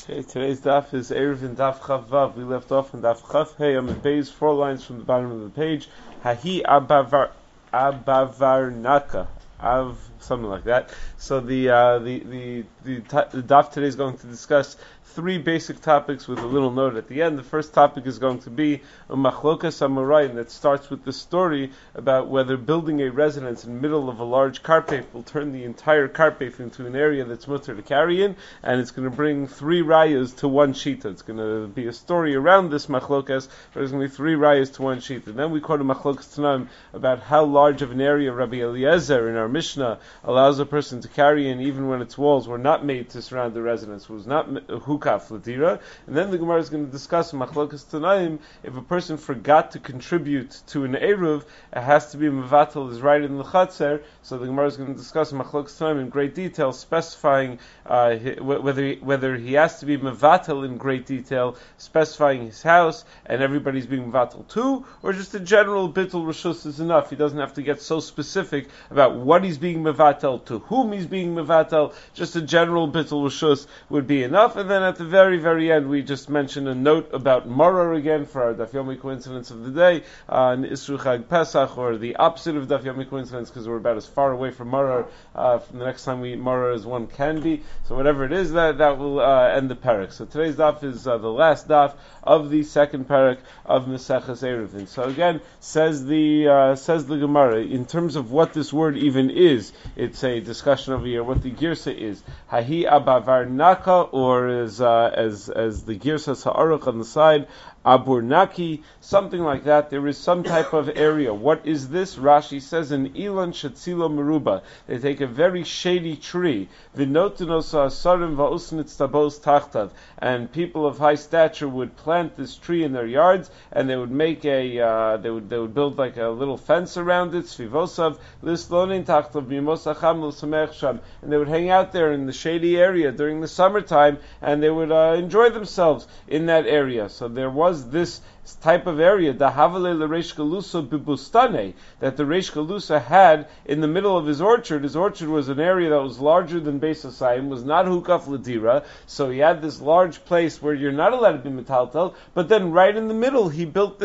Okay, today's daf is Erev in Daf Chav Vav. We left off in Daf Chav Hey on the base, 4 lines from the bottom of the page. Hahi abavarnaka. Something like that. So the daf today is going to discuss 3 basic topics with a little note at the end. The first topic is going to be a machloka samurai, and that starts with the story about whether building a residence in the middle of a large karpef will turn the entire karpef into an area that's mutter to carry in, and it's going to bring 3 rayas to 1 shita. It's going to be a story around this machlokas, but there's going to be 3 rayas to 1 shita. Then we quote a machlokas tanaim about how large of an area Rabbi Eliezer in our Mishnah allows a person to carry in even when its walls were not made to surround the residence, was not hukaf ladira. And then the Gemara is going to discuss machlokas tanaim, if a person forgot to contribute to an eruv, it has to be mevatel is right in the chatzer. So the Gemara is going to discuss machlokas tanaim in great detail, specifying whether he has to be mevatel in great detail, specifying his house and everybody's being mevatel too, or just a general bittul rishus is enough. He doesn't have to get so specific about what he's being mevatel, to whom he's being mevatel. Just a general bittul rishus would be enough. And then at the very, very end, we just mentioned a note about Marar again for our Daf Yomi coincidence of the day, in Isru Chag Pesach, or the opposite of Daf Yomi coincidence, because we're about as far away from Marar from the next time we eat Marar as one can be. So whatever it is, that will end the parak. So today's daf is the last daf of the second parak of Meseches Eruvin. So again, says the Gemara, in terms of what this word even is, it's a discussion over here what the girsa is. Hahi abavar naka, or as the girsa sa'aruch on the side, Aburnaki, something like that. There is some type of area. What is this? Rashi says in Ilan Shatzilo Meruba. They take a very shady tree, V'notenos Asarim Va'usnitz Tabos Tachtav, and people of high stature would plant this tree in their yards, and they would make they would build like a little fence around it, Svivosav Lislonin Tachtav Mimosacham L'Samech Sham, and they would hang out there in the shady area during the summertime, and they would enjoy themselves in that area. So there was this type of area, the Havale Reish Galusa Bibustane, that the Reish Galusa had in the middle of his orchard. His orchard was an area that was larger than Beis Hasayim, was not Hukaf Ladira, so he had this large place where you're not allowed to be metaltel, but then right in the middle he planted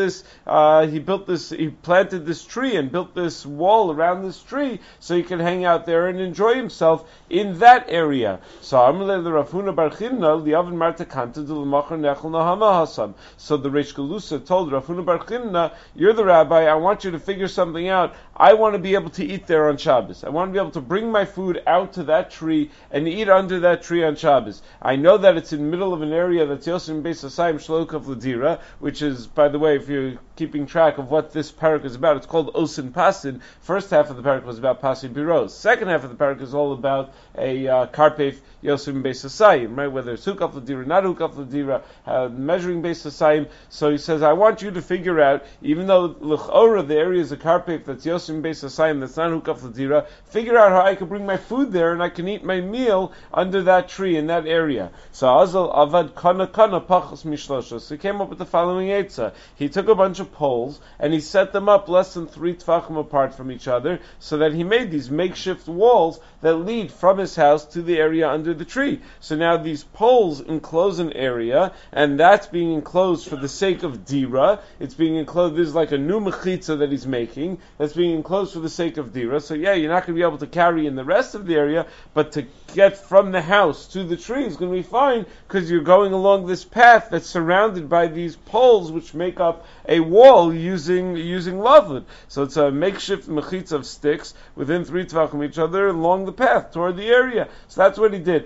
this tree and built this wall around this tree so he could hang out there and enjoy himself in that area. So Amrle Rafuna Bar Chinna, the Avin Marta Kanta de L'Machar Nechel Nahama Hasam. So the Reish Galusa told Rafuna Bar Chinna, you're the rabbi, I want you to figure something out. I want to be able to eat there on Shabbos. I want to be able to bring my food out to that tree and eat under that tree on Shabbos. I know that it's in the middle of an area that's Yosim Beis Hasayim Shlokav Ladira, which is, by the way, if you're keeping track of what this parak is about, it's called Osin Pasin. First half of the parak was about Pasin Biros. Second half of the parak is all about a Karpef Yosim Beis Hasayim, right? Whether it's Hukaf Ladira, not Hukaf Ladira, measuring Beis Hasayim. So he says, I want you to figure out, even though L'chora, the area is a Karpef that's Yosim Beis Hasayim, that's not Hukaf Ladira, figure out how I can bring my food there and I can eat my meal under that tree in that area. So Azal Avad Kana Pachas Mishlosha. So he came up with the following Eitzah. He took a bunch of poles and he set them up less than 3 tfachim apart from each other, so that he made these makeshift walls that lead from his house to the area under the tree. So now these poles enclose an area, and that's being enclosed for the sake of dira. It's being enclosed, this is like a new mechitza that he's making, that's being enclosed for the sake of dira. So yeah, you're not going to be able to carry in the rest of the area, but to get from the house to the tree is going to be fine, because you're going along this path that's surrounded by these poles which make up a wall using lavud. So it's a makeshift mechitza of sticks within 3 tvachim each other along the path toward the area. So that's what he did.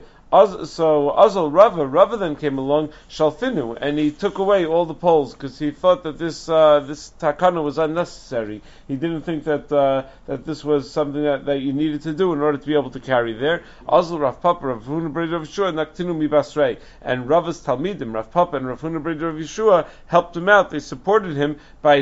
So Azal Rava then came along, Shalfinu, and he took away all the poles because he thought that this takana was unnecessary. He didn't think that this was something that you needed to do in order to be able to carry there. Azal Rav Papa, Rav Huna Breder of Yeshua, Naktinu mi Basrei, and Rava's Talmidim, Rav Papa and Rav Huna Breder of Yeshua, helped him out. They supported him by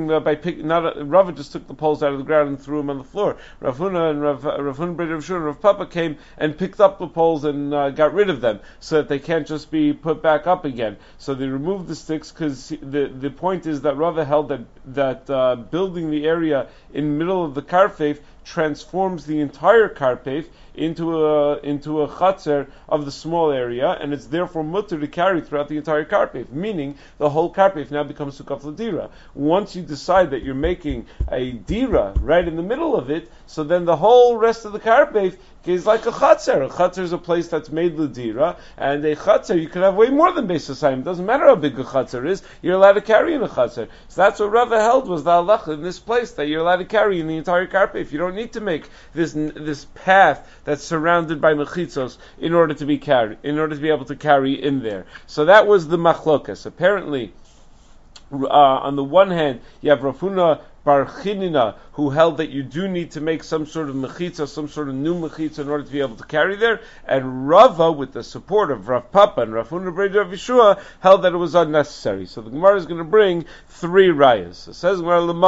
Rava just took the poles out of the ground and threw them on the floor. Rav Huna and Rav Huna Breder of Yeshua and Rav Papa came and picked up the poles and got rid of them so that they can't just be put back up again. So they removed the sticks because the point is that Rava held that building the area in the middle of the karfeif transforms the entire karpef into a chatzar of the small area, and it's therefore mutter to carry throughout the entire karpef, meaning the whole karpef now becomes sukaf l'dira. Once you decide that you're making a dira right in the middle of it, so then the whole rest of the karpef is like a chatzar. A chatzar is a place that's made l'dira, and a chatzar, you can have way more than Beis Hasayim. It doesn't matter how big a chatzar is, you're allowed to carry in a chatzar. So that's what Rava held was the halacha in this place, that you're allowed to carry in the entire karpef. You don't need to make this path that's surrounded by mechitzos in order to be able to carry in there. So that was the machlokas. Apparently, on the one hand, you have Rav Huna Bar Chinina, who held that you do need to make some sort of mechitza, some sort of new mechitza in order to be able to carry there, and Rava, with the support of Rav Papa and Rav Huna Bar Rav Yeshua, held that it was unnecessary. So the Gemara is going to bring 3 rayas. It says,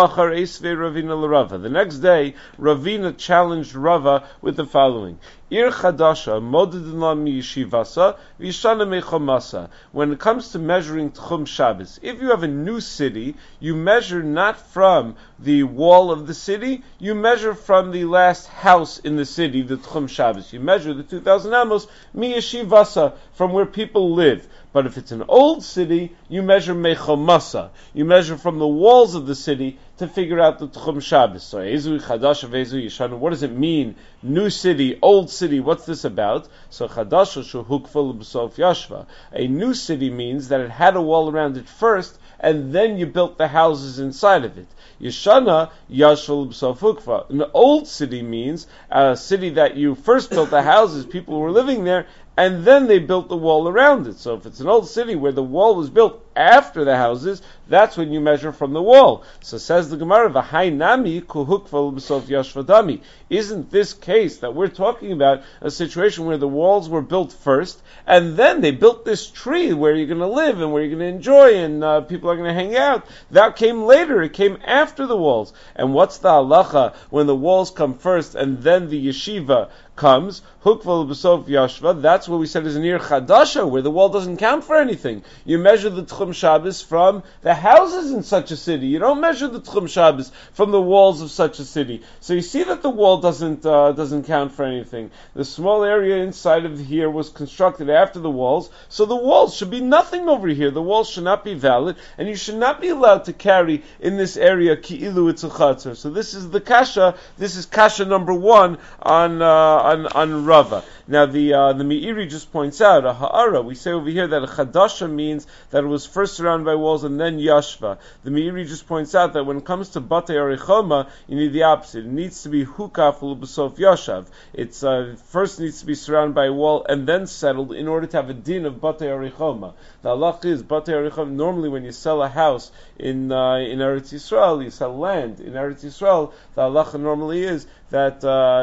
the next day, Ravina challenged Rava with the following. Ir chadasha modedna mi yeshivasa v'yishana mechomasa. When it comes to measuring Tchum Shabbos, if you have a new city, you measure not from the wall of the city, you measure from the last house in the city, the Tchum Shabbos. You measure the 2,000 amos mi yeshivasa, from where people live. But if it's an old city, you measure mechomasa. You measure from the walls of the city to figure out the Tchum Shabbos. So, Ezu Chadasha Vezu Yishana, what does it mean? New city, old city, what's this about? So, Chadasha Shuhukfal B'Sof Yashva. A new city means that it had a wall around it first, and then you built the houses inside of it. Yeshana Yashval B'Sof Hukfa. An old city means a city that you first built the houses, people were living there, and then they built the wall around it. So if it's an old city where the wall was built after the houses, that's when you measure from the wall. So says the Gemara, V'hai nami kuhukval b'sof yashvadami. Isn't this case that we're talking about a situation where the walls were built first, and then they built this tree where you're going to live and where you're going to enjoy and people are going to hang out? That came later. It came after the walls. And what's the halacha when the walls come first and then the yeshiva comes? Hukval b'sof yashva. That's what we said is an ir chadasha, where the wall doesn't count for anything. You measure the Tchum Shabbos from the houses in such a city. You don't measure the Tchum Shabbos from the walls of such a city. So you see that the wall doesn't count for anything. The small area inside of here was constructed after the walls, so the walls should be nothing over here. The walls should not be valid, and you should not be allowed to carry in this area ki'ilu it's a chatzar. So this is the kasha. This is kasha number 1 on Rava. Now the Meiri just points out a ha'ara. We say over here that a chadasha means that it was first surrounded by walls and then yashva. The Meiri just points out that when it comes to batei arichoma, you need the opposite. It needs to be hukaf l'b'sof yashav. It's first needs to be surrounded by a wall and then settled in order to have a din of batei arichoma. The halach is batei arichoma. Normally, when you sell a house in Eretz Yisrael, you sell land in Eretz Yisrael. The halacha normally is that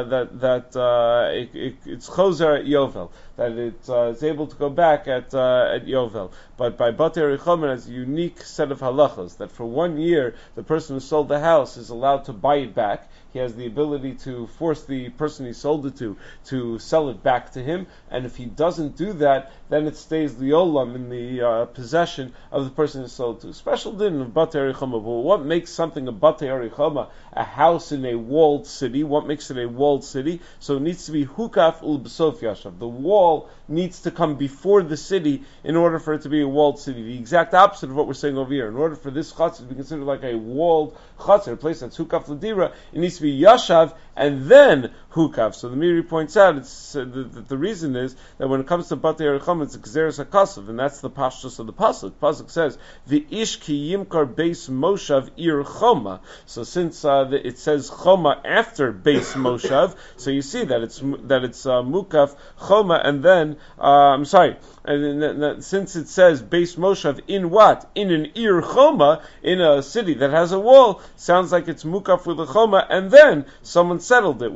it's chozer at Yovel, that it's able to go back at Yovel. But by Batei Arichoma, it has a unique set of halachas, that for 1 year, the person who sold the house is allowed to buy it back. He has the ability to force the person he sold it to sell it back to him, and if he doesn't do that, then it stays the olam in the possession of the person he sold to. Special din of Batei Arichoma. But what makes something a Batei Arichoma, a house in a walled city? What makes it a walled city? So it needs to be hukaf ul b'sof yashav. The wall needs to come before the city in order for it to be a walled city. The exact opposite of what we're saying over here. In order for this chatzar to be considered like a walled chatzar, a place that's hukaf l'dira, it needs to be yashav and then hukaf. So the Meiri points out the reason is that when it comes to Batei Arichoma, it's a gzeres hakasav, and that's the pashtus of the pasuk. Pasuk says the ish ki yimkar beis moshav ir choma. So since it says choma after beis moshav, so you see that it's mukaf choma, and then I'm sorry. And since it says Beis Moshav in what? In an Ir Choma, in a city that has a wall, sounds like it's Mukaf with a Choma, and then someone settled it. Whereas when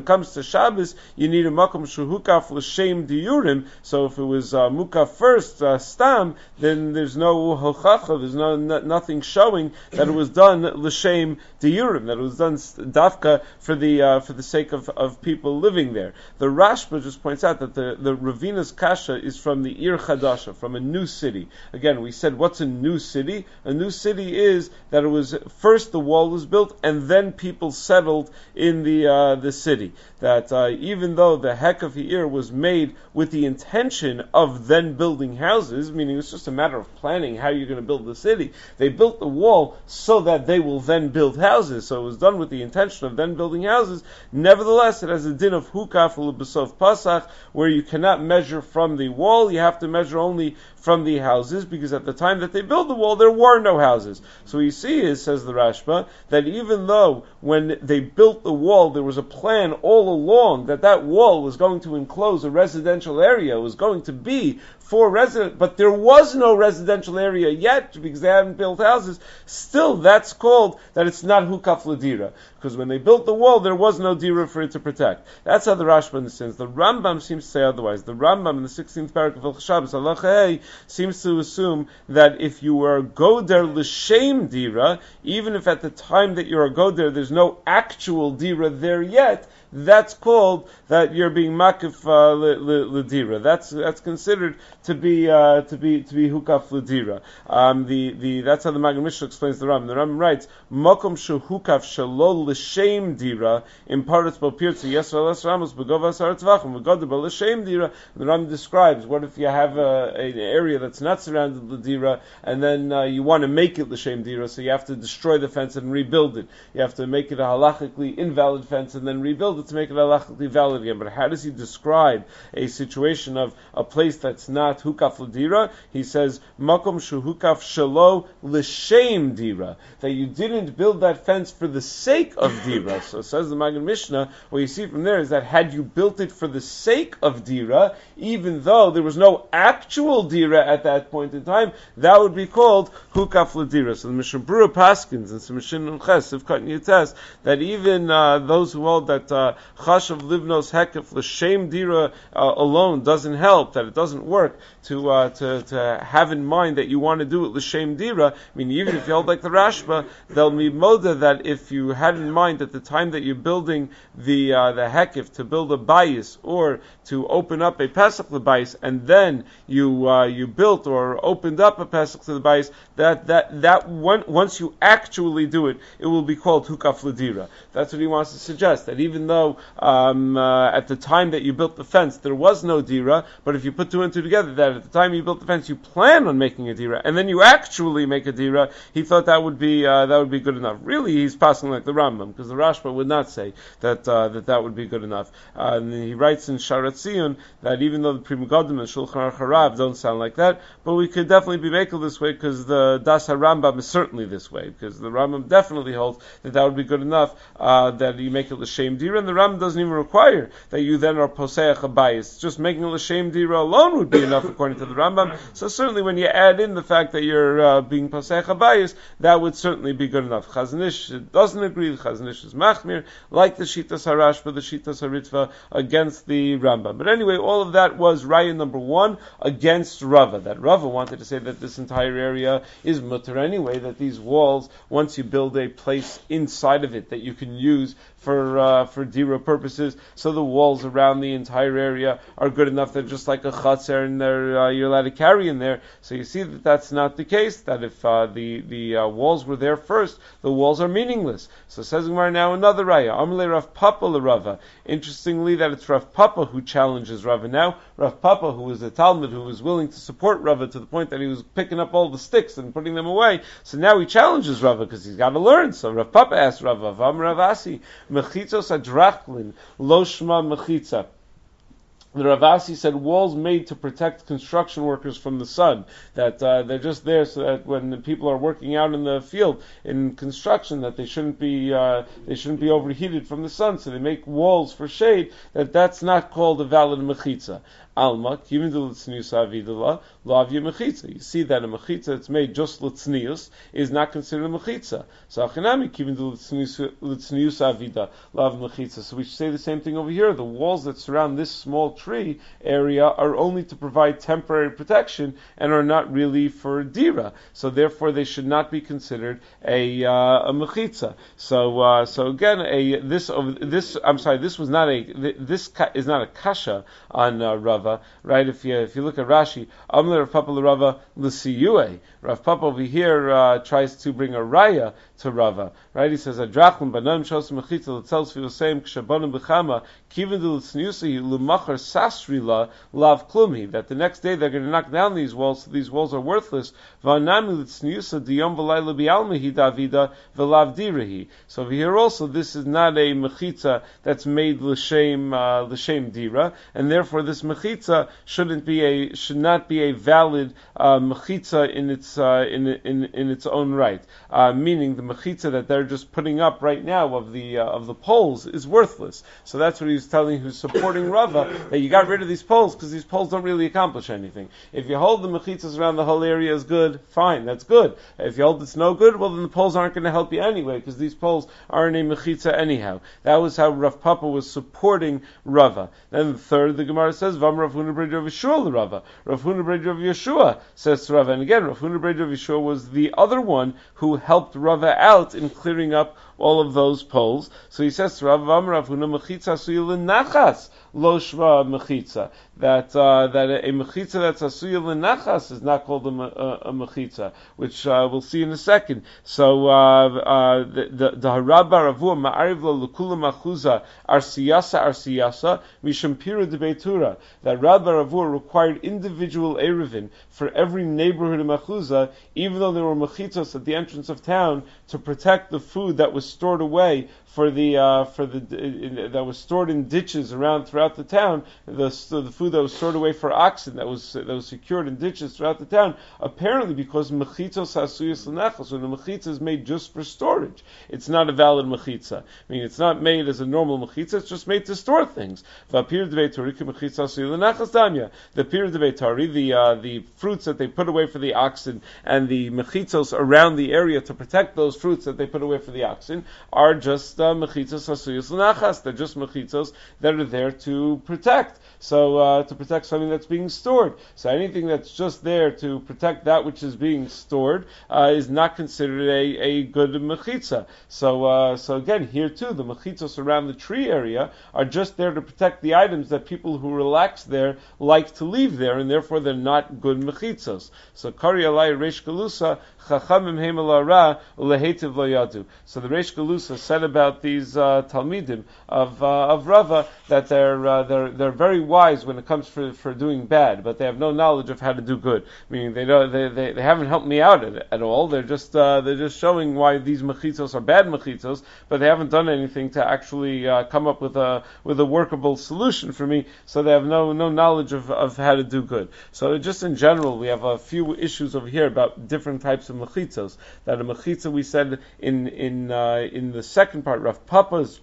it comes to Shabbos, you need a makom shehukaf l'shem diurim. So if it was mukaf first, stam, then there's no hochacha, there's nothing showing that it was done l'shem diurim, that it was done dafka for the sake of people living there. The Rashba just points out that the Ravina's kasha is from the Ir Chadasha, from a new city. Again, we said, what's a new city? A new city is that it was first the wall was built and then people settled in the city. That even though the Hek of Ir was made with the intention of then building houses, meaning it's just a matter of planning how you're going to build the city, they built the wall so that they will then build houses. So it was done with the intention of then building houses. Nevertheless, it has a din of hukaf l'besof pasach, where you cannot measure from the wall, you have to measure only from the houses, because at the time that they built the wall, there were no houses. So you see is, says the Rashba, that even though when they built the wall, there was a plan all along that wall was going to enclose a residential area, it was going to be for resident, but there was no residential area yet because they haven't built houses. Still, that's called that it's not hukaf l'dira, because when they built the wall, there was no dira for it to protect. That's how the Rashba understands. The Rambam seems to say otherwise. The Rambam in the 16th paragraph of Shabbos Halacha seems to assume that if you are goder l'shem dira, even if at the time that you're a goder, there's no actual dira there yet, that's called that you're being makif l'dira. That's considered to be hukaf l'dira. That's how the Magen Mishnah explains the Rambam. The Rambam writes, makom shehukaf shalol l'shem dira in paratz b'pirtzi yesrael es ramos b'gova asar tvachim v'goder b'l'shem dira. The Rambam describes what if you have an area that's not surrounded l'dira and then you want to make it l'shem dira, so you have to destroy the fence and rebuild it. You have to make it a halachically invalid fence and then rebuild it to make it halachically valid again. But how does he describe a situation of a place that's not hukaf l'dira? He says, makom shu hukaf shelo l'shem dira, that you didn't build that fence for the sake of dira. So says the Magen Mishnah, what you see from there is that had you built it for the sake of dira, even though there was no actual dira at that point in time, that would be called hukaf l'dira. So the Mishnah Berurah paskins and some Mishnah Ches have cut in test that even those who hold that chashav livnos hekef l'shem dira alone doesn't help, that it doesn't work to have in mind that you want to do it l'shem dira. I mean, even if you hold like the Rashba, they'll be moda that if you had in mind at the time that you're building the hekef to build a bayis or to open up a pesach l'bayis, and then you built or opened up a pesach to the bayis, that once you actually do it, it will be called hukaf l'dira. That's what he wants to suggest, that even though at the time that you built the fence there was no dira, but if you put two and two together, that at the time you built the fence you plan on making a dira, and then you actually make a dira, he thought that would be good enough. Really, he's passing like the Rambam, because the Rashba would not say that would be good enough. And he writes in Sharat Zion that even though the Pri Megadim and Shulchan Aruch Harav don't sound like that, but we could definitely be making this way, because the Das HaRambam is certainly this way, because the Rambam definitely holds that would be good enough, that you make it l'shem dira, and the Rambam doesn't even require that you then are poseach a bayis. Just making a l'shem dira alone would be enough according to the Rambam. So certainly when you add in the fact that you're being poseach a bayis, that would certainly be good enough. Chazon Ish doesn't agree. Chazon Ish is machmir, like the Shitas HaRashba, the Shitas HaRitva, against the Rambam. But anyway, all of that was raya number one against Rava. That Rava wanted to say that this entire area is mutter anyway, that these walls, once you build a place inside of it that you can use for dira purposes, so the walls around the entire area are good enough that just like a chatzar in there, you're allowed to carry in there. So you see that that's not the case, that if the walls were there first, the walls are meaningless. So says Gemara now another raya, Amle Rav Papa l'Rava. Interestingly, that it's Rav Papa who challenges Rava now. Rav Papa, who was a Talmud, who was willing to support Rava to the point that he was picking up all the sticks and putting them away, so now he challenges Rava because he's got to learn. So Rav Papa asked Rava, Vam Ravasi, mechitzos adrachlin, lo shma mechitza. The Ravasi said walls made to protect construction workers from the sun, that they're just there so that when the people are working out in the field in construction, that they shouldn't be overheated from the sun, so they make walls for shade. That's not called a valid mechitza. Alma, Kivin de L'tznius Avidala, Lavya Mechitza. You see that a Mechitza that's made just L'tznius is not considered a Mechitza. So Achinami, Kivin de L'tznius Avida, Lav Mechitza. So we should say the same thing over here. The walls that surround this small tree area are only to provide temporary protection and are not really for Dira. So therefore they should not be considered a Mechitza. So again, this is not a kasha on Rava, right? If you look at Rashi, Amle Rav Papa Rava l'siyue. Rav Papa over here tries to bring a raya to Rava, right? He says Adrachlim banam shos mechitza l'tzel sfiuseim kshabonim b'chama kivin de l'tzniusi l'machar sasrila lav klumi. That the next day they're going to knock down these walls, so these walls are worthless. V'anami l'tzniusa diyom v'layla bi'almihi davida v'lav dirahi. So over here also, this is not a mechitza that's made l'shem dira, and therefore this mechitza should not be a valid mechitza in its own right. Meaning the mechitza that they're just putting up right now of the poles is worthless. So that's what he's telling who's supporting Rava, that you got rid of these poles because these poles don't really accomplish anything. If you hold the mechitzas around the whole area is good, fine, that's good. If you hold it's no good, well then the poles aren't going to help you anyway because these poles aren't a mechitza anyhow. That was how Rav Papa was supporting Rava. Then the third, the Gemara says, Vam Rav Huna B'rei Rav Yeshua l'Rava. Rav Huna B'rei Rav Yeshua says to Rava, and again, Rav Huna B'rei Rav Yeshua was the other one who helped Rava out in clearing up all of those poles. So he says to Rav Rav Huna mechitza asuya l'nachas lo shva mechitza. That a mechitza that's asuya l'nachas is not called a mechitza, which we'll see in a second. So the harab baravua ma'ariv lo l'kula machuza arsiyasa mishum pira de beitura. That Rab Baravua required individual eruvin for every neighborhood of machuza, even though there were mechitzos at the entrance of town to protect the food that was stored away that was stored in ditches throughout the town, the food that was stored away for oxen that was secured in ditches throughout the town. Apparently, because mechitzos hasuyas l'nachos, when the mechitza is made just for storage, it's not a valid mechitza. I mean, it's not made as a normal mechitza; it's just made to store things. The pir de beitari, the fruits that they put away for the oxen, and the mechitzos around the area to protect those fruits that they put away for the oxen, are just mechitzos hasuyas l'nachas. They're just mechitzos that are there to protect. So to protect something that's being stored. So anything that's just there to protect that which is being stored is not considered a good mechitza. So again, here too, the mechitzos around the tree area are just there to protect the items that people who relax there like to leave there, and therefore they're not good mechitzos. So kari alai reish galusa chachamim heimel ra ulehetiv lo yadu. So the reish galusa said about these talmidim of Rava that they're very wise when it comes for doing bad, but they have no knowledge of how to do good. Meaning they haven't helped me out at all. They're just showing why these mechitzos are bad mechitzos, but they haven't done anything to actually come up with a workable solution for me. So they have no knowledge of how to do good. So just in general, we have a few issues over here about different types of mechitzos. That a mechitza, we said in the second part, Rav Papa's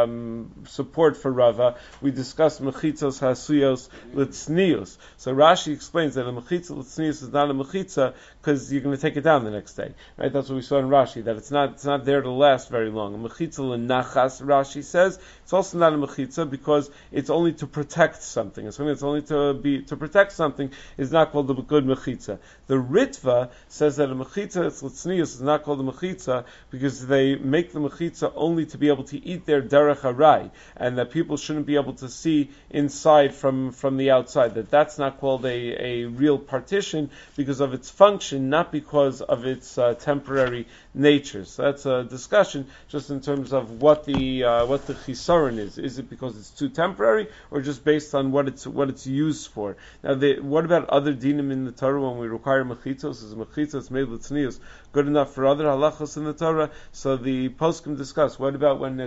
support for Rava, we discussed mechitzos hasuyos l'tznius. So Rashi explains that a mechitza l'tznius is not a mechitza because you're going to take it down the next day, right? That's what we saw in Rashi, that it's not there to last very long. A mechitza l'nachas, Rashi says, it's also not a mechitza because it's only to protect something. And something that's only to protect something is not called a good mechitza. The Ritva says that a mechitza l'tznius is not called a mechitza because they make the mechitza only to be able to eat their derech harai, and that people shouldn't be able to see inside from the outside. That's not called a real partition because of its function, not because of its temporary nature. So that's a discussion just in terms of what the chisaron is. Is it because it's too temporary, or just based on what it's used for? Now, what about other dinim in the Torah when we require mechitzos? Is mechitzos made l'tznius good enough for other halachos in the Torah? So the poskim discuss. What about when it comes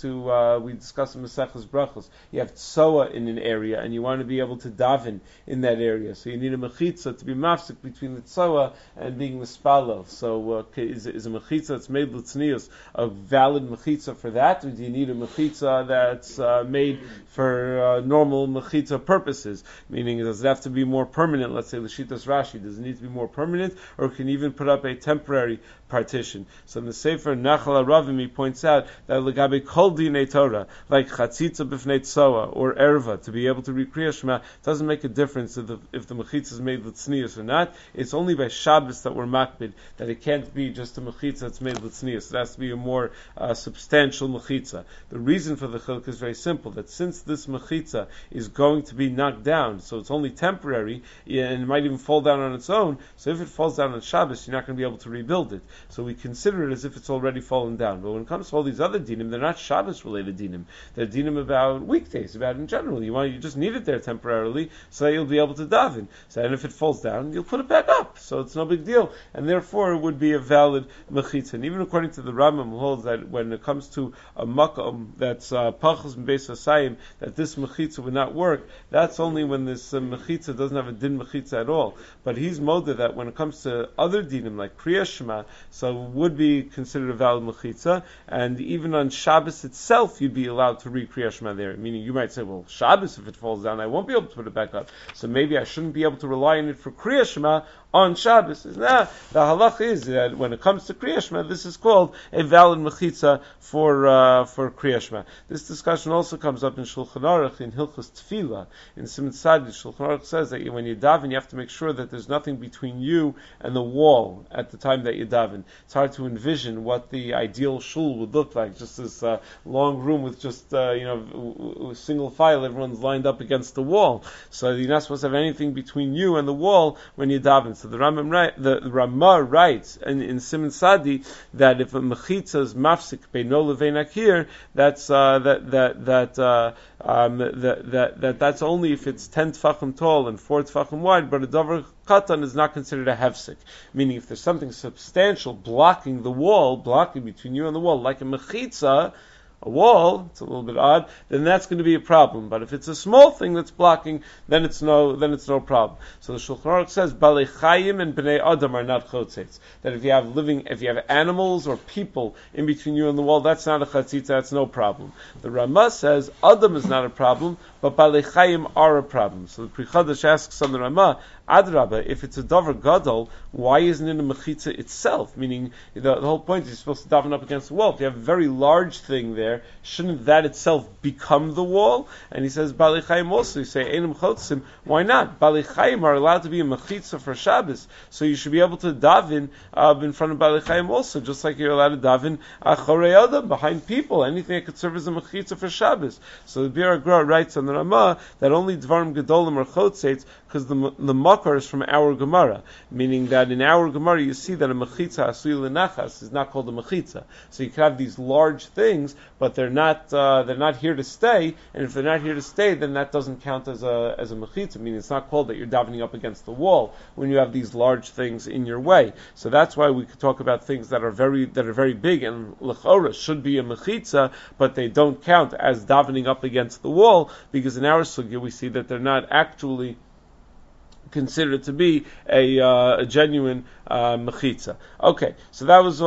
to, we discussed in Maseches Brachos, you have tsoa in an area, and you want to be able to daven in that area. So you need a mechitza to be mafsik between the tsoa and being mispalel. So is a mechitza that's made l'tznius a valid mechitza for that, or do you need a mechitza that's made for normal mechitza purposes? Meaning, does it have to be more permanent? Let's say l'shitas Rashi, does it need to be more permanent, or can you even put up a temporary partition? So in the Sefer Nachal Aravim, he points out that legabe kol dinei Torah, like chatzitza b'fnei tsoa or erva, to be able to read Kriya Shema, doesn't make a difference if the mechitza is made l'tznius or not. It's only by Shabbos that we're makbid that it can't be just a mechitza that's made l'tznius. It has to be a more substantial mechitza. The reason for the chiluk is very simple, that since this mechitza is going to be knocked down, so it's only temporary, and it might even fall down on its own, so if it falls down on Shabbos, you're not going to be able to rebuild it. So we consider it as if it's already fallen down. But when it comes to all these other dinim, they're not Shabbos-related dinim. They're dinim about weekdays, about in general. You just need it there temporarily, so that you'll be able to daven. So, and if it falls down, you'll put it back up. So it's no big deal. And therefore, it would be a valid mechitza. And even according to the Rambam, who holds that when it comes to a makom that's pachos beis hasayim, that this mechitza would not work, that's only when this mechitza doesn't have a din mechitza at all. But he's moda that when it comes to other dinim, like Kriya Shema, so would be considered a valid mechitza, and even on Shabbos itself, you'd be allowed to read Kriya Shema there. Meaning, you might say, well, Shabbos, if it falls down, I won't be able to put it back up. So maybe I shouldn't be able to rely on it for Kriya Shema on Shabbos. Nah, the halach is that when it comes to Kriya Shema, this is called a valid mechitza for Kriya Shema. This discussion also comes up in Shulchan Aruch, in Hilchos Tefillah, in Siman Sadi. Shulchan Aruch says that when you daven, you have to make sure that there's nothing between you and the wall at the time that you daven. It's hard to envision what the ideal shul would look like, just this long room with just single file, everyone's lined up against the wall. So you're not supposed to have anything between you and the wall when you daven. So the Ramah writes in Siman Sadi that if a mechitza is mafsik beino levein akir, that's that's only if it's 10 tefachim tall and 4 tefachim wide, but a davar katan is not considered a hefsek. Meaning, if there's something substantial blocking the wall, blocking between you and the wall, like a mechitza, a wall, it's a little bit odd, then that's going to be a problem. But if it's a small thing that's blocking, then it's no problem. So the Shulchan Aruch says, Balei Chayim and Bnei Adam are not chotzetz. That if you have animals or people in between you and the wall, that's not a chatzitza, that's no problem. The Ramah says, Adam is not a problem, but Balei Chayim are a problem. So the Pri Chadash asks on the Ramah, Adrabah, if it's a davar gadol, why isn't it a mechitza itself? Meaning, the whole point is you're supposed to daven up against the wall. If you have a very large thing there, shouldn't that itself become the wall? And he says, Balei Chayim also, you say, Einam Chotzim, why not? Balei Chayim are allowed to be a mechitza for Shabbos, so you should be able to daven in front of Balei Chayim also, just like you're allowed to daven Acharei Adam, behind people, anything that could serve as a mechitza for Shabbos. So the Bir Agra writes on the Ramah that only Dvarim Gedolim are Chotzetz, because the makar is from our Gemara, meaning that in our Gemara you see that a mechitza asui lenachas is not called a mechitza. So you can have these large things, but they're not here to stay, and if they're not here to stay, then that doesn't count as a mechitza. Meaning it's not called that you're davening up against the wall when you have these large things in your way. So that's why we could talk about things that are very big and lechora should be a mechitza, but they don't count as davening up against the wall, because in our sugya we see that they're not actually considered to be a genuine mechitza. Okay, so that was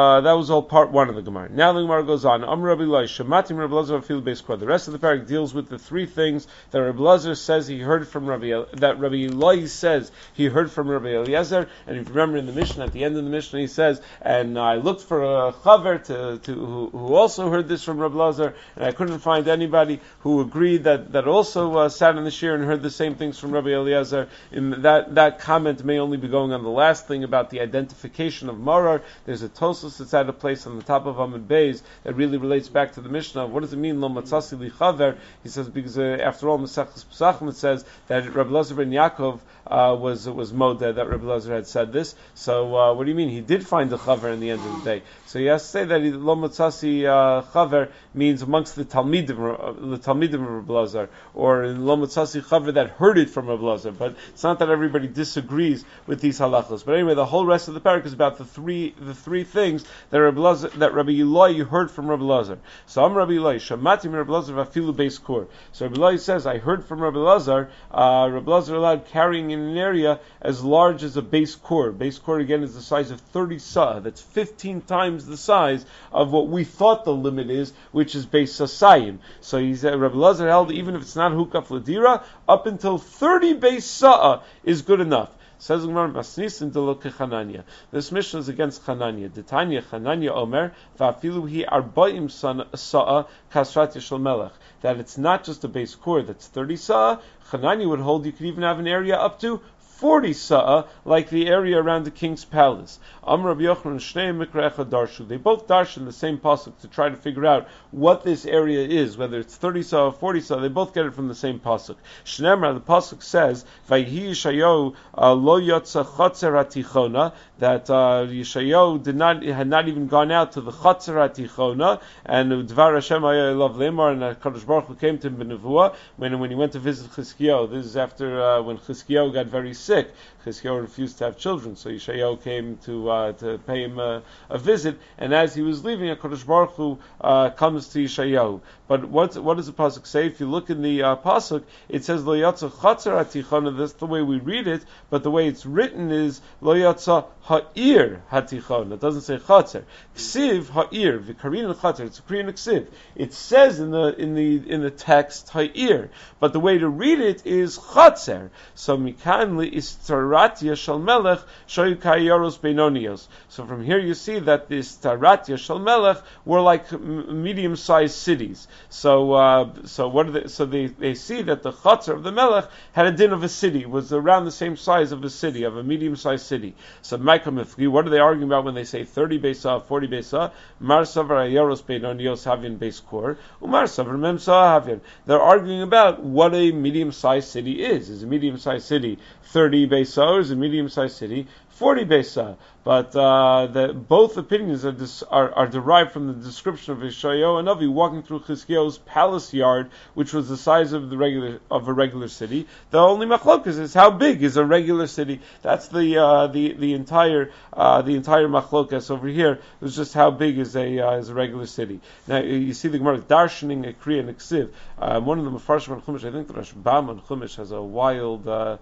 all part one of the Gemara. Now the Gemara goes on. Rabbi Elazar. The rest of the parak deals with the three things that Rabbi Elazar says he heard from Rabbi Eloi says he heard from Rabbi Eliezer. And if you remember in the Mishnah, at the end of the Mishnah, he says, and I looked for a chaver who also heard this from Rabbi Elazar, and I couldn't find anybody who agreed that also sat in the shir and heard the same things from Rabbi Eliezer. In that comment may only be going on the last thing about the identification of Marar. There's a Tosfos that's at a place on the top of Amud Beis that really relates back to the Mishnah. What does it mean, Lo Matzasi Li Chaver? He says, because after all, Masechus Pesachim, it says that Rabbi Elazar ben Yaakov was modeh that Rabbi Elazar had said this. So what do you mean? He did find the chaver in the end of the day. So he has to say that Lo Matzasi Chaver means amongst the Talmidim of Rabbi Elazar, or Lo Matzasi Chaver that heard it from Rabbi Elazar. But It's not that everybody disagrees with these halachos. But anyway, the whole rest of the parak is about the three things that Rabbi Eloi heard from Rabbi Lazar. So I'm Rabbi Eloi, Shamati min Rabbi Lazar vafilu beis kor. So Rabbi Eloi says, I heard from Rabbi Lazar allowed carrying in an area as large as a base kor. Base kor again is the size of 30 sa'ah. That's 15 times the size of what we thought the limit is, which is base sasayim. So he said, Rabbi Lazar held even if it's not hukaf ladira, up until 30 base sa'ah is good enough. Says Gemara, Masnisin de lo kechananya. This mission is against Chananya. Detanya Chananya Omer va'afilu hi arba'im sa'a kasrat yeshel melech. That it's not just a base core that's 30 sa'a. Chananya would hold you could even have an area up to 40 sa'ah, like the area around the king's palace. Amr Rabbi Yochanan Shnei Mikra Echad Darshu. They both darshan the same pasuk to try to figure out what this area is, whether it's 30 sa'ah or 40 sa'ah. They both get it from the same pasuk. Shneimar, the pasuk says, Vayhi Yishayahu lo yotza chotzer hatichona, that Yishayahu had not even gone out to the chotzer hatichona, and Dvar Hashem Lov Lemar, and Kadosh Baruch Hu came to him b'nevuah when he went to visit Chizkiyahu. This is after when Chizkiyahu got very sick. Chizkiyahu refused to have children, so Yishayahu came to pay him a visit, and as he was leaving, HaKadosh Baruch Hu comes to Yishayahu. But what does the pasuk say? If you look in the pasuk, it says Lo Yatsa Chatzer Hatichona. That's the way we read it, but the way it's written is Lo Yatsa Ha'ir Hatichona. It doesn't say Chatzer. Ksiv Ha'ir V'Karin Chatzer. It's a Korean Ksiv. It says in the text Ha'ir, but the way to read it is Chatzer. So Mikan Li Istaratia Shal Melech Shoyu Kayaros Beinonios. So from here you see that the Istaratia Shal Melech were like medium-sized cities. So what do they? So they see that the Chatzar of the Melech had a din of a city, was around the same size of a city, of a medium-sized city. So what are they arguing about when they say 30 Beisa, 40 Beisa? Mar Savar Ayaros Beinonios Havin Beis Kor, Umar Savar Mem Havin. They're arguing about what a medium-sized city is. Is a medium-sized city 30 Beisa, or is a medium-sized city 40 Beisa? But both opinions are derived from the description of Yeshayahu and Navi walking through Chizkiyahu's palace yard, which was the size of a regular city. The only machlokas is how big is a regular city. That's the entire machlokas over here. It was just how big is a regular city. Now you see the Gemara darshaning a kriya and a ksiv. One of the Mefarshim on Chumash, I think the Rashbam on Chumash has a wild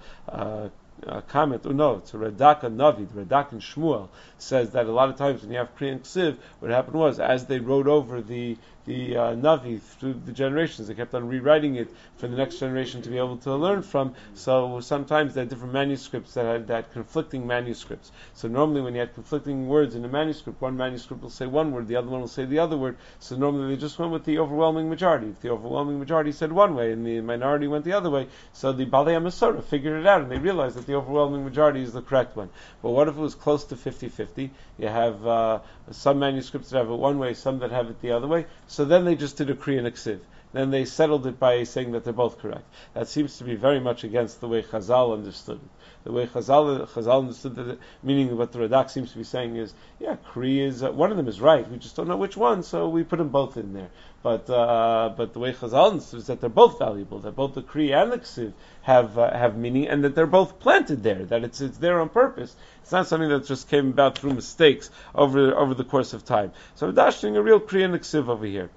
comment. Oh no, it's a Radak and Navi. The Radak and Shmuel says that a lot of times when you have Kriya and Ksiv, what happened was as they wrote over the Navi through the generations, they kept on rewriting it for the next generation to be able to learn from. So sometimes they had different manuscripts that had conflicting manuscripts. So normally when you had conflicting words in a manuscript, one manuscript will say one word, the other one will say the other word. So normally they just went with the overwhelming majority. If the overwhelming majority said one way and the minority went the other way, so the Balei HaMasorah figured it out and they realized that the overwhelming majority is the correct one. But what if it was close to 50-50? You have some manuscripts that have it one way, some that have it the other way. So then they just did a Kriya and a Ksiv. Then they settled it by saying that they're both correct. That seems to be very much against the way Chazal understood it. The way Chazal understood it, meaning what the Radak seems to be saying is, yeah, Kriya is, one of them is right, we just don't know which one, so we put them both in there. But the way Chazal understood is that they're both valuable, that both the Kriya and the Ksiv have meaning, and that they're both planted there, that it's there on purpose. It's not something that just came about through mistakes over the course of time. So we're dashing a real Kriya and a Ksiv over here.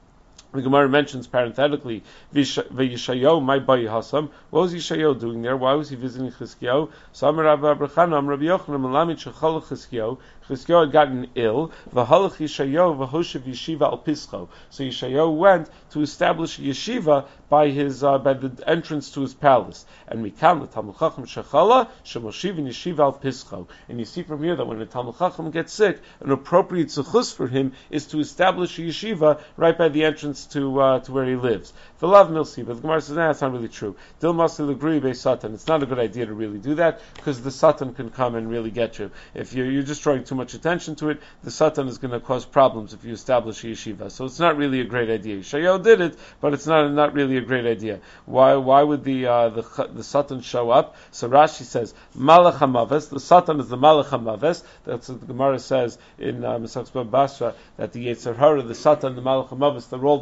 The Gemara mentions parenthetically, V'Yishayahu my bayi hasam. What was Yishayahu doing there? Why was he visiting Chizkiyahu? So Amar Rabbi Abrachana, Amar Rabbi Yochanan, Malamid Shechal Chizkiyahu. Chizkiyahu had gotten ill. V'halach Yishayahu v'hoshev yeshiva al Pischo. So Yishayahu went to establish a yeshiva by the entrance to his palace. And Mikam the Talmud Chacham Shechala Shemoshiv in yeshiva al Pischo. And you see from here that when a Talmud Chacham gets sick, an appropriate zechus for him is to establish a yeshiva right by the entrance to where he lives. The love milsi, but the Gemara says, that's not really true. Dil masi l'grui be satan. It's not a good idea to really do that because the satan can come and really get you. If you're just drawing too much attention to it, the satan is going to cause problems if you establish a yeshiva. So it's not really a great idea. Yeshayahu did it, but it's not really a great idea. Why would the satan show up? So Rashi says malach hamaves. The satan is the malach hamaves. That's what the Gemara says in Masechus Baba Basra, that the Yetzer Hara, the satan, the malach hamaves, they're all the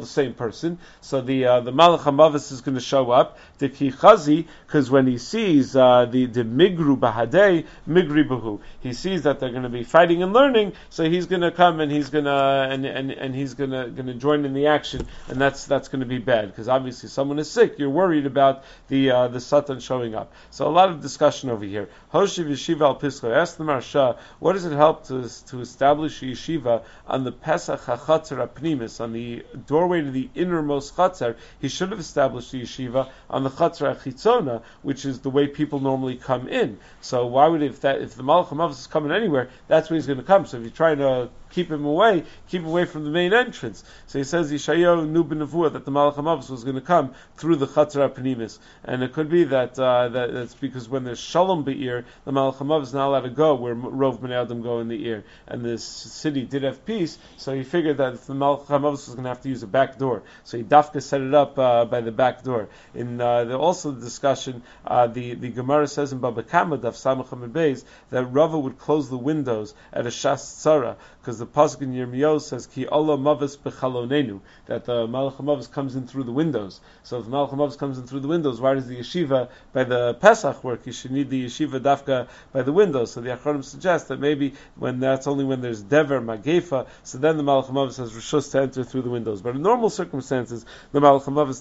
same person. So the Malach HaMavos is going to show up, the Kichazi, because when he sees the Migru Bahadei, Migri Bahu, he sees that they're going to be fighting and learning, so he's going to come and he's going to and he's going to join in the action, and that's going to be bad, because obviously someone is sick, you're worried about the Satan showing up. So a lot of discussion over here. Hoshiv Yeshiva al Pischa. Ask the Marsha, what does it help to establish a yeshiva on the Pesach HaChatzer HaPnimis, on the doorway to the innermost Chatzer? He should have established the yeshiva on the Chatzer HaChitzona, which is the way people normally come in. So why would if the Malach HaMavos is coming anywhere, that's where he's going to come. So if you're trying to keep him away from the main entrance. So he says Yeshayahu knew b'nevuah that the Malach HaMavos was going to come through the Chatzer HaPnimis, and it could be that's because when there's Shalom Be'ir, the Malach HaMavos is not allowed to go where Rov Bnei Adam go in the ear, and this city did have peace. So he figured that if the Malach HaMavos was going to have to use a back door, so he dafka set it up by the back door. In also the discussion, the Gemara says in Baba Kama Daf Samach Amud Beis that Rava would close the windows at a Shas Tzara, because the pasuk in Yirmiyahu says Ki Allah Mavos Bechalonenu, that the Malach HaMavos comes in through the windows. So if the Malach HaMavos comes in through the windows, why does the yeshiva by the Pesach work? You should need the yeshiva dafka by the windows. So the Achronim suggest that maybe that's only when there's Dever Magefa, so then the Malach HaMavos has Rishus to enter through the windows. But in normal circumstances, the Malach HaMavos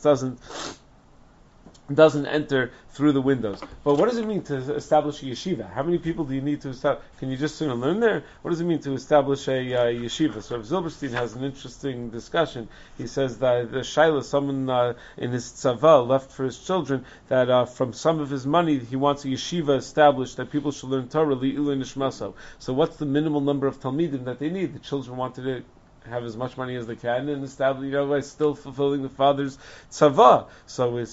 doesn't enter through the windows. But what does it mean to establish a yeshiva? How many people do you need to establish? Can you just learn there? What does it mean to establish a yeshiva? So Rav Zilberstein has an interesting discussion. He says that the Shaila, someone in his tzava left for his children, that from some of his money he wants a yeshiva established that people should learn Torah li'ilui nishmaso. So what's the minimal number of talmidim that they need? The children wanted to have as much money as they can and establish, by still fulfilling the father's tzava. So he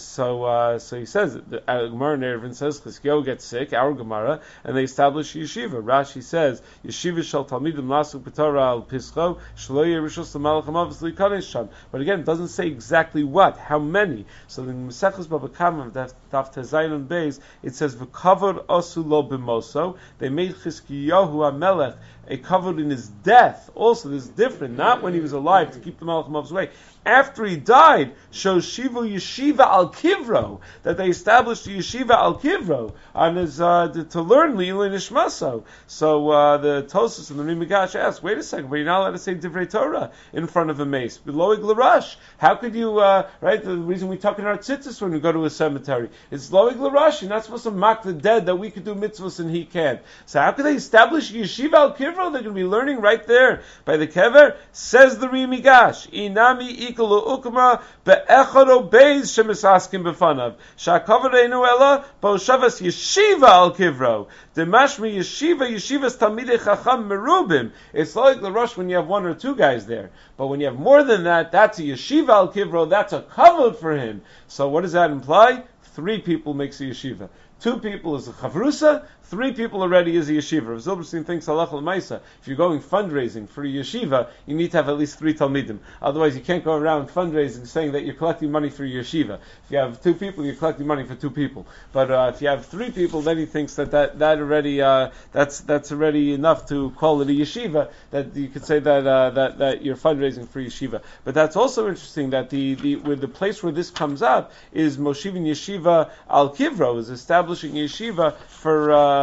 says, the Gemara in Eruvin says, Chizkiyahu gets sick, our Gemara, and they establish yeshiva. Rashi says, Yeshiva shel talmidim lasuk b'Torah al pischo, shlo yerishos l'malach HaMavos l'ikadesh sham. But again, it doesn't say exactly what, how many. So in Maseches Baba Kama, Daf Tezayin and Beis, it says, v'kavod osu lo b'moso, they made Chizkiyahu HaMelech a covered in his death. Also, this is different. Not when he was alive to keep the Malach HaMavos away. After he died, shows Shiva Yeshiva al Kivro, that they established the Yeshiva al Kivro on his to learn Li'ilui Nishmaso. So the Tosas and the Rimigash ask, wait a second, but you're not allowed to say Divrei Torah in front of a mace. Below Larash. How could you? Right, the reason we talk in our tzitzis when we go to a cemetery, it's Loig Larash. You're not supposed to mock the dead that we could do mitzvahs and he can't. So how could they establish Yeshiva al Kivro? They're going to be learning right there by the kever. Says the Rimigash, Inami ikalu ukma be'echado beis shemisaskim befanav shakavarenu ela boshavas yeshiva al kivro demashmi yeshivas talmidei chacham merubim. It's like the rush when you have one or two guys there, but when you have more than that, that's a yeshiva al kivro. That's a kavod for him. So what does that imply? 3 people makes a yeshiva. 2 people is a chavrusa, 3 people already is a yeshiva. Rav Zilberstein thinks halacha l'maisa. If you're going fundraising for a yeshiva, you need to have at least 3 talmidim. Otherwise, you can't go around fundraising saying that you're collecting money for a yeshiva. If you have 2 people, you're collecting money for 2 people. But if you have 3 people, then he thinks that already that's already enough to call it a yeshiva. That you could say that you're fundraising for yeshiva. But that's also interesting that the place where this comes up is Moshivin Yeshiva al Kivro, is establishing yeshiva for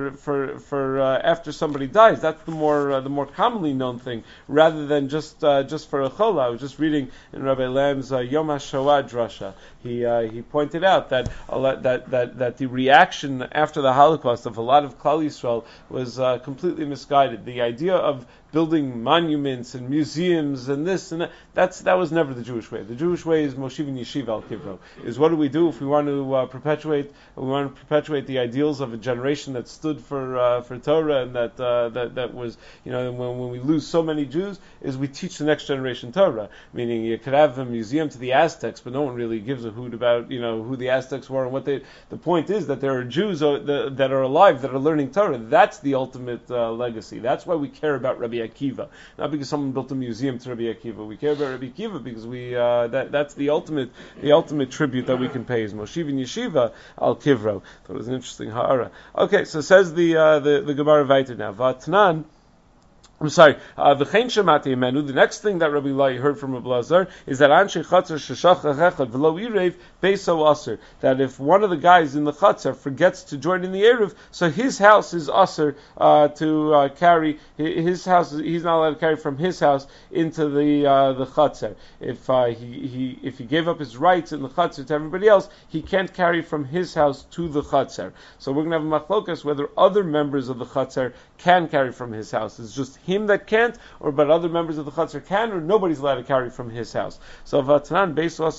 after somebody dies. That's the more commonly known thing, rather than just for a chola. I was just reading in Rabbi Lamb's Yom HaShoah drasha. He pointed out that the reaction after the Holocaust of a lot of Klal Yisrael was completely misguided. The idea of building monuments and museums and this and that was never the Jewish way. The Jewish way is Moshivin Yeshiva al Kivro. Is what do we do if we want to perpetuate the ideals of a generation that stood for Torah, and that was, when we lose so many Jews, is we teach the next generation Torah. Meaning you could have a museum to the Aztecs, but no one really gives a hoot about who the Aztecs were and what they. The point is that there are Jews that are alive that are learning Torah. That's the ultimate legacy. That's why we care about Rabbi Akiva, not because someone built a museum to Rabbi Akiva. We care about Rabbi Akiva because that's the ultimate tribute that we can pay is Moshivin Yeshiva al Kivro. That was an interesting ha'ara. Okay, so says the Gemara Vayter now. Vatnan I'm sorry. V'chein shemati imenu. The next thing that Rabbi Lai heard from Rabbi Lazar is that anshe chatzar sheshachach echad v'lo irev beiso aser. That if one of the guys in the chatzar forgets to join in the eruv, so his house is aser to carry his house. He's not allowed to carry from his house into the chatzar. If he gave up his rights in the chatzar to everybody else, he can't carry from his house to the chatzar. So we're going to have a machlokas whether other members of the chatzar can carry from his house. It's just him that can't, or but other members of the chatzar can, or nobody's allowed to carry from his house. So vatanan beisos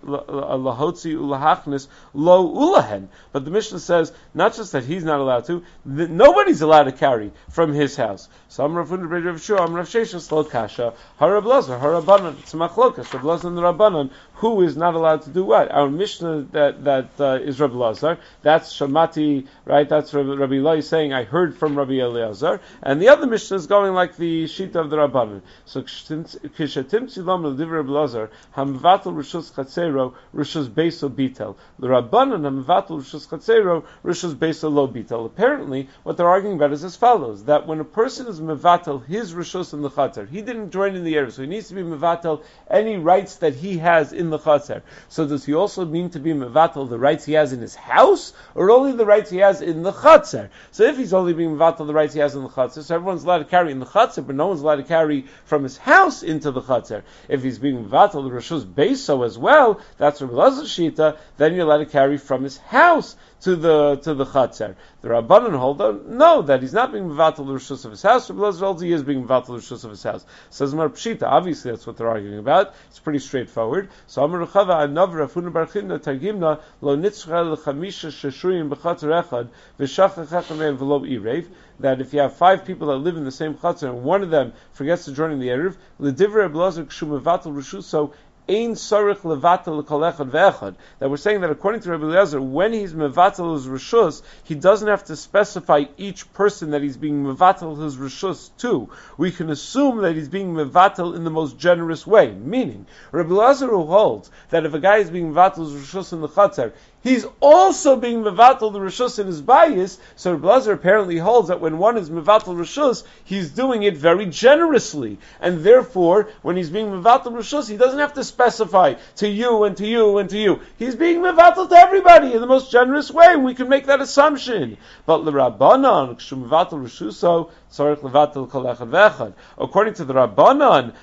lahotzi ulahachnis lo ulahen. But the Mishnah says not just that he's not allowed to, that nobody's allowed to carry from his house. So I'm Rav Huna ben Rav Shua, I'm Rav Sheshes lo kasha, harab Lazar, harabanan. It's machlokas, Rav Lazar and the Rabbanan. Who is not allowed to do what? Our Mishnah that is Rabbi Lazar. That's Shamati, right? That's Rabbi Lai saying, I heard from Rabbi Eliezer. And the other Mishnah is going like the Shita of the Rabbanan. So, Kishatim Tzilam L'div Rabbi Lazar, Hamvatal Rishus Chatzero, Rishus Beiso Bitel. The Rabbanan, Hamvatal Rishus Chatzero, Rishus Beiso Lo Bitel. Apparently, what they're arguing about is as follows, that when a person is Mevatel, his Rishus in the Chatzar, he didn't join in the Erev, so he needs to be Mevatel any rights that he has in the chatzar. So does he also mean to be mevatel the rights he has in his house, or only the rights he has in the chatzar? So if he's only being mevatel the rights he has in the chatzar, so everyone's allowed to carry in the chatzar, but no one's allowed to carry from his house into the chatzar. If he's being mevatel the rishus beiso as well, that's Rabbi Lazar's shita, then you're allowed to carry from his house to the chatzar. The Rabbanan hold no, that he's not being mevatel the rishus of his house. Rabbi Lazar holds he is being mevatel the rishus of his house. Says Mar Pshita. Obviously, that's what they're arguing about. It's pretty straightforward. So Amar Rechava Anav Rav Huna bar China Targimna Lo Nitzcha LeChamisha Sheshuyim B'Chatzar Echad V'Shachach Echad V'Lo Irev. That if you have 5 people that live in the same chatzar and one of them forgets to join in the eruv, L'Divrei Rabbi Lazar Kshu Mevatel Rishuso. Ein sarich levatel kol echad ve'echad. That we're saying that according to Rabbi Eliezer, when he's mevatel his rishus, he doesn't have to specify each person that he's being mevatel his rishus to. We can assume that he's being mevatel in the most generous way. Meaning, Rabbi Eliezer who holds that if a guy is being mevatel his rishus in the chatzar, he's also being mevatel the rishus in his bayis. So Rabbi Eliezer apparently holds that when one is mevatel rishus, he's doing it very generously, and therefore, when he's being mevatel rishus, he doesn't have to specify to you and to you and to you. He's being mevatel to everybody in the most generous way. We can make that assumption. But the Rabbanan, kshu mevatel rishuso, tzarich levatel kol echad ve'echad. According to the Rabbanan,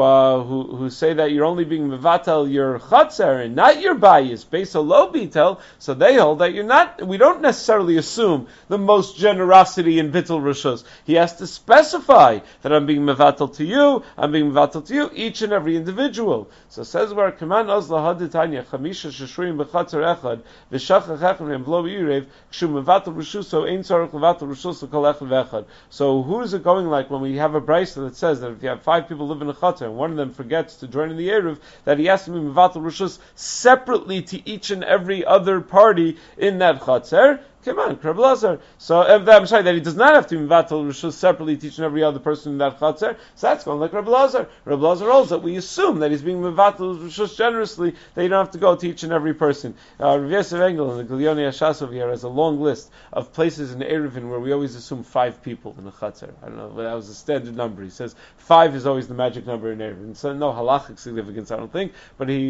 who say that you're only being mevatel your chatzar and not your bayis, beiso lo bitel, so they hold that you're not. We don't necessarily assume the most generosity in bittul rishus. He has to specify that I'm being mevatel to you, I'm being mevatel to you, each and every individual. So it says where Kaman Oz Lahaditanya Chamisha Sheshruim B'Chatzar Echad V'Shachach Echad and Blo Yirev Kshu Mevatel Rishuso Ein Tzarich Levatel Rishuso Kol Echad V'Echad. So who is it going like when we have a brayso that says that if you have 5 people live in a chatzar and one of them forgets to join in the eruv, that he has to be Mevatel Rishus separately to each and every other party in that chatzar? Come on, Rabbi Lazar. So I'm sorry that he does not have to mevatel rishus separately to each and every other person in that chatzar. So that's going like Rabbi Lazar. Rabbi Lazar holds that we assume that he's being mevatel rishus generously, that you don't have to go to each and every person. Rav Yosef Engel in the Gilyoni Hashasov here has a long list of places in Eruvin where we always assume 5 people in a chatzar. I don't know, that was a standard number. He says 5 is always the magic number in Eruvin. So no halachic significance, I don't think. But he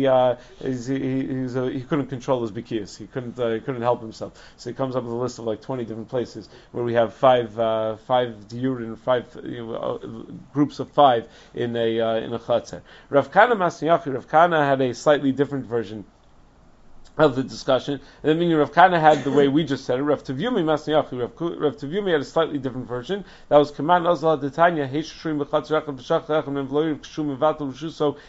couldn't control his bikiyas. He couldn't help himself. So he comes up with a list of like 20 different places where we have 5 diurin, 5 groups of 5 in a chatzar. Rav Kana Masniachi, Rav Kana had a slightly different version of the discussion, and then Rav Kana had the way we just said it. Rav Tavumi Masniachi, Rav Tavumi had a slightly different version. That was Kaman Ozla Detanya Heishrim B'Chatzar Echad B'Shach Echad Memvloir Kshum Mevatel Rishuso.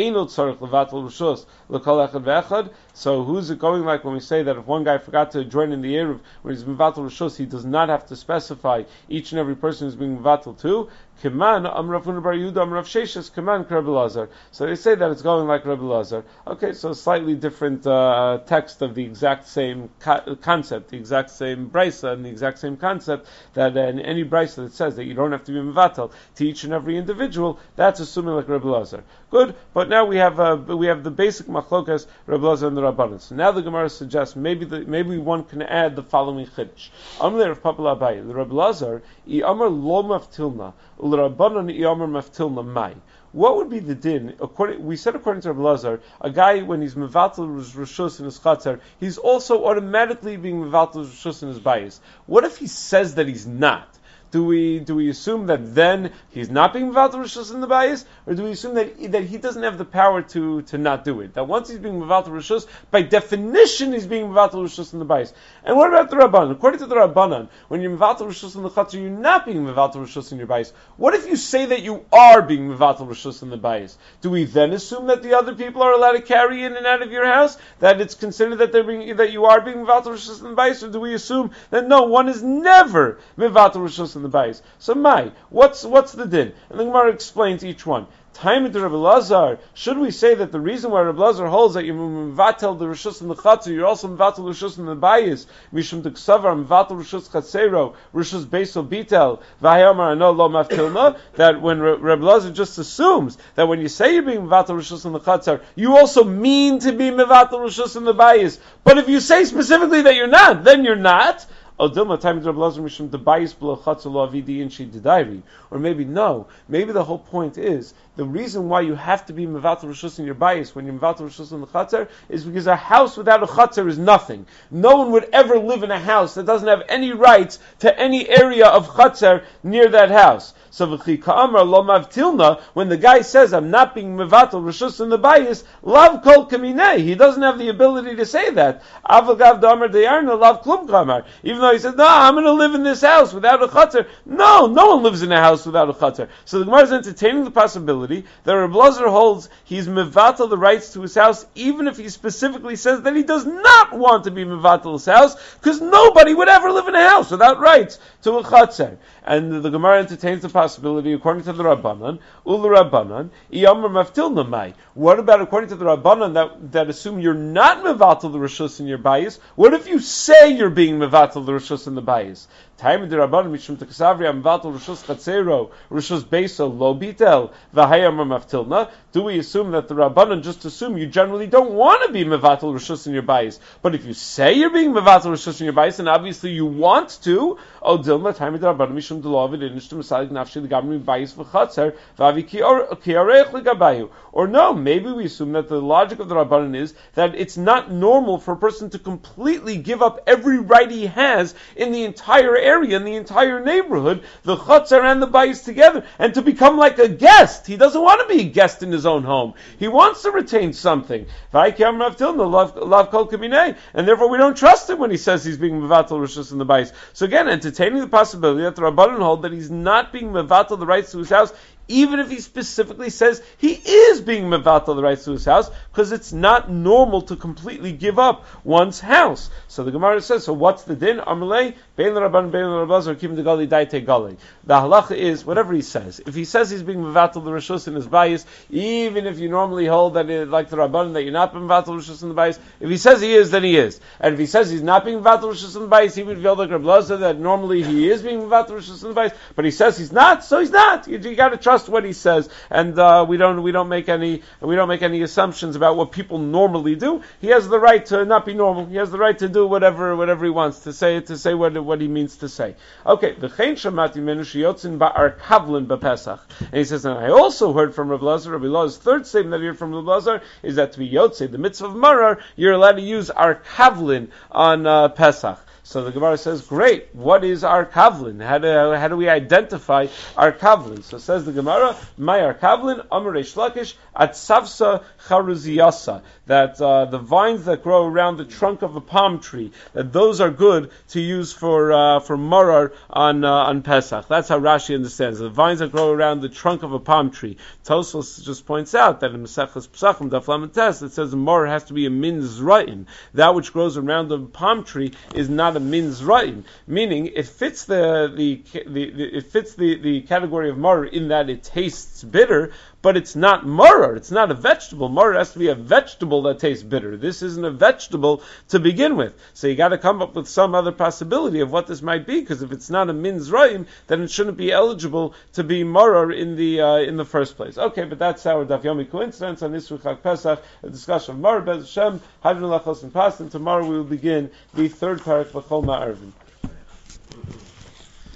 So who's it going like when we say that if one guy forgot to join in the eruv when he's mevatel rishus, he does not have to specify each and every person who's being mevatel to? Keman Rav Huna bar Yehuda Rav Sheshes Keman Rabbi Lazar. So they say that it's going like Rabbi Lazar. Okay, so slightly different text of the exact same concept, the exact same brisa and the exact same concept, that in any brisa that says that you don't have to be mevatel to each and every individual, that's assuming like Rabbi Lazar. Good, but now we have the basic machlokas Rabbi Lazar and the Rabbanan. So now the Gemara suggests maybe one can add the following chiddush. Amar Rav Papa Abaye, the Rabbi Lazar, I Amar lo maftilna Ulrabanan iyamar maftilna mai. What would be the din? We said according to Rabbi Lazar, a guy when he's mevatel rishus in his chatzar, he's also automatically being mevatel rishus in his bayis. What if he says that he's not? Do we assume that then he's not being mevatel rishus in the bayis, or do we assume that he doesn't have the power to not do it? That once he's being mevatel rishus, by definition he's being mevatel rishus in the bayis. And what about the Rabbanan? According to the Rabbanan, when you're mevatel rishus in the chatzar, you're not being mevatel rishus in your bayis. What if you say that you are being mevatel rishus in the bayis? Do we then assume that the other people are allowed to carry in and out of your house? That it's considered that you are being mevatel rishus in the bayis, or do we assume that no, one is never mevatel rishus in the bayis? So what's the din? And the Gemara explains each one. Time to Rabbi Lazar, should we say that the reason why Rabbi Lazar holds that you're mevatel the rishus in the chatzar, you're also mevatel rishus in the bayis, mishum deksavar mevatel rishus chatzero, rishus beiso bitel, v'hayamar ano lo maftilna, that when Rabbi Lazar just assumes that when you say you're being mevatel rishus in the chatzar, you also mean to be mevatel rishus in the bayis. But if you say specifically that you're not, then you're not. Or maybe no. Maybe the whole point is the reason why you have to be mevatel rishus in your bayis when you're mevatel rishus in the chatzar is because a house without a chatzar is nothing. No one would ever live in a house that doesn't have any rights to any area of chatzar near that house. So v'chi ka'amar lo mavtilna, when the guy says, I'm not being mevatel rishus in the bayis, lav kol kaminei, he doesn't have the ability to say that. Avagav damar deyarna lav klum kamar. Even though he says, no, I'm going to live in this house without a chatzar. No one lives in a house without a chatzar. So the Gemara is entertaining the possibility that Rabbi Lazar holds he's mevatel the rights to his house, even if he specifically says that he does not want to be mevatel his house, because nobody would ever live in a house without rights to a chatzar. And the Gemara entertains the possibility, according to the Rabbanan, Rabbanan, iyamar maftilna mai. What about according to the Rabbanan that assume you're not mevatel the rishus in your bayis? What if you say you're being mevatel the rishus in the bayis? Time the Rabbanan mishum tekasavri mevatel rishus chatzero rishus beiso lo bitel v'hayamar maftilna. Do we assume that the Rabbanan just assume you generally don't want to be mevatel rishus in your bayis? But if you say you're being mevatel rishus in your bayis, and obviously you want to, oh dilma time the Rabbanan mishum or no, maybe we assume that the logic of the Rabbanan is that it's not normal for a person to completely give up every right he has in the entire area, in the entire neighborhood, the chatzar and the bayis together, and to become like a guest. He doesn't want to be a guest in his own home. He wants to retain something. And therefore we don't trust him when he says he's being mevatel rishus in the bayis. So again, entertaining the possibility that the Rabbanan hold that he's not being mevatel the rights to his house, even if he specifically says he is being mevatel the rights to his house, because it's not normal to completely give up one's house. So the Gemara says, so what's the din? Amalei, bein l'Rabbanan, bein l'Rabbanan, or kim degali daite gali. The halacha is, whatever he says, if he says he's being mevatel the rishus in his bayis, even if you normally hold that, like the Rabbanan, that you're not being mevatel rishus in the bayis, if he says he is, then he is. And if he says he's not being mevatel rishus in the bayis, even if you hold like Rabbi Lazar, that normally he is being mevatel rishus in the bayis, but he says he's not, so he's not. You got to trust what he says, and we don't make any assumptions about what people normally do. He has the right to not be normal. He has the right to do whatever he wants to say what he means to say. Okay, the V'chein shamati menu sheyotzin ba'ar kavlin b'Pesach, and he says, and I also heard from Rabbi Lazar. Rabbi Lazar's third statement that he heard from Rabbi Lazar is that to be yotzei, the mitzvah of marar, you're allowed to use ar kavlin on Pesach. So the Gemara says, great, what is our kavlin? How do we identify our kavlin? So says the Gemara, my our kavlin, Amar Reish Lakish, Atzavsa Charuziyasa, that the vines that grow around the trunk of a palm tree, that those are good to use for marar on Pesach. That's how Rashi understands it. The vines that grow around the trunk of a palm tree. Tosfos just points out that in Maseches Pesachim, Daf Lamed Tes, it says the marar has to be a min zra'im. That which grows around the palm tree is not a min zra'im, meaning it fits the category of marar in that it tastes bitter, but it's not marar. It's not a vegetable. Marar has to be a vegetable that tastes bitter. This isn't a vegetable to begin with. So you got to come up with some other possibility of what this might be, because if it's not a min zra'im, then it shouldn't be eligible to be marar in the first place. Okay, but that's our Daf Yomi coincidence on Nisru Chag Pesach, a discussion of marar, Bez Hashem, Hadron Lachos and Pas, and tomorrow we will begin the third parak V'chol Ma'arvin.